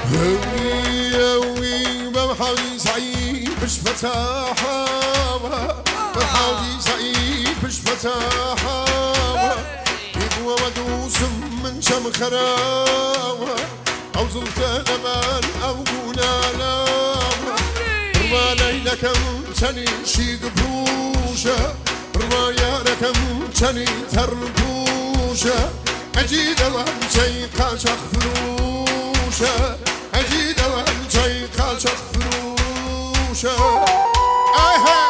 هوي بمحاولي سعيد مش فتاحة بمحاولي سعيد مش فتاحة يبوى ودوس من شم خراوة أو زلت الأمان أو قنانا رما ليلكم تني شي قبوشة رما ياركم تني تربوشة أجيد وانشي قاشق فروشة أجيد وانشي قاشق فروشة الله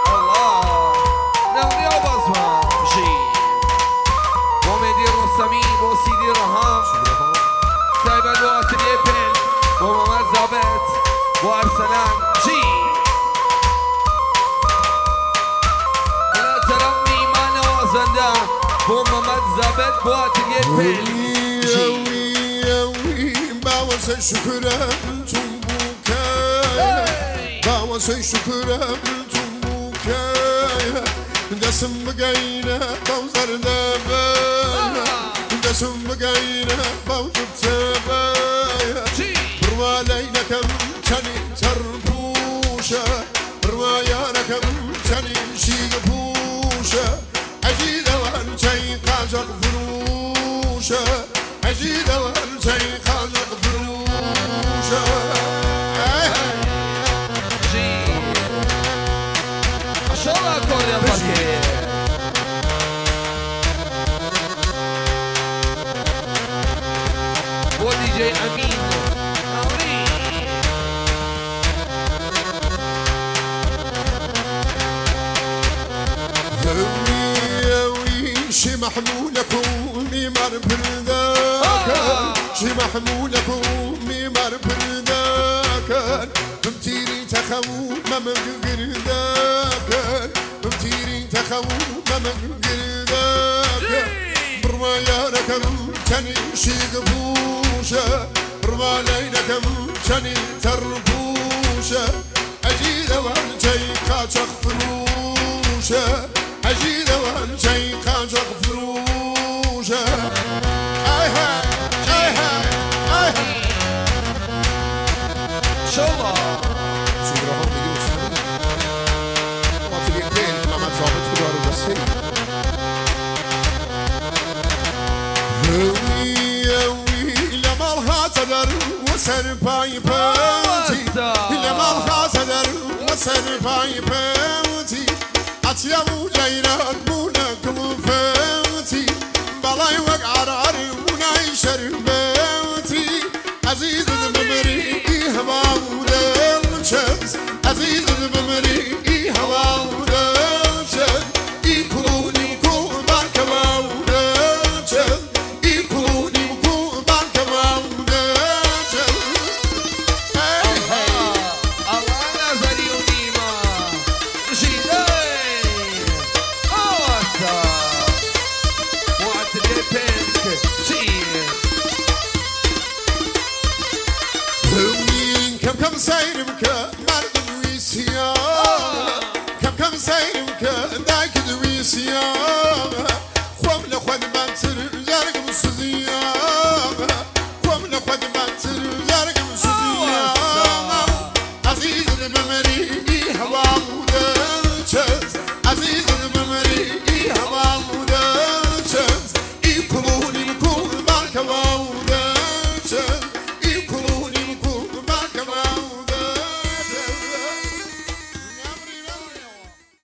نغني وبصمة شي ومدير السمين وسيدي رهام سايب الوقت اليبن وممزبت وارسلان جي لا ترمي ما نوازندا وممزبت بوقت اليبن باوسه شكرم تنبوكايا باوسه شكرم تنبوكايا دسم بقينا بوزر دبايا دسم بقينا بوزر تبايا بروا ليلكم تني تربوشة بروا ياركم تني شيقبوشة أجيد وانشي قاجق فروشة أجيد وانشي قاجق فروشة ما شاء الله أكبر يا بركي ودي جي أمين شي محمولكم ميمار برداكن شي محمولكم ميمار برداكن بمتيري تخو ممن قرداكن بمتيري تخو ممن قرداكن برما ياركم تني شي قبوشة برما ليلكم تني تربوشة أجيد وانشي قاشق فروشة أجيد وانشي قاشق فروشة أيها أيها أيها شاء الله سيدرهم بدوس ما تجي بين ما تصابت كبار بس هوي لما الخاطر وسر باي بوتي لما الخاطر وسر باي بوتي أتيابو جيران مونكم فوتي بلاي وقع راري وناي شربوتي عزيز الممري هواو دلشز عزيز الممري هواو دلشز يكوني مكون بارك واو دلشز يكوني مكون بارك واو دلشز الله نازلي ونيمة جيداي أوسا وقت البنك جي كم سيرمك مرد ويسيا كم سيرمك دايك دويسيا خوم لخد بانتر جارك مسديا خوم لخد بانتر جارك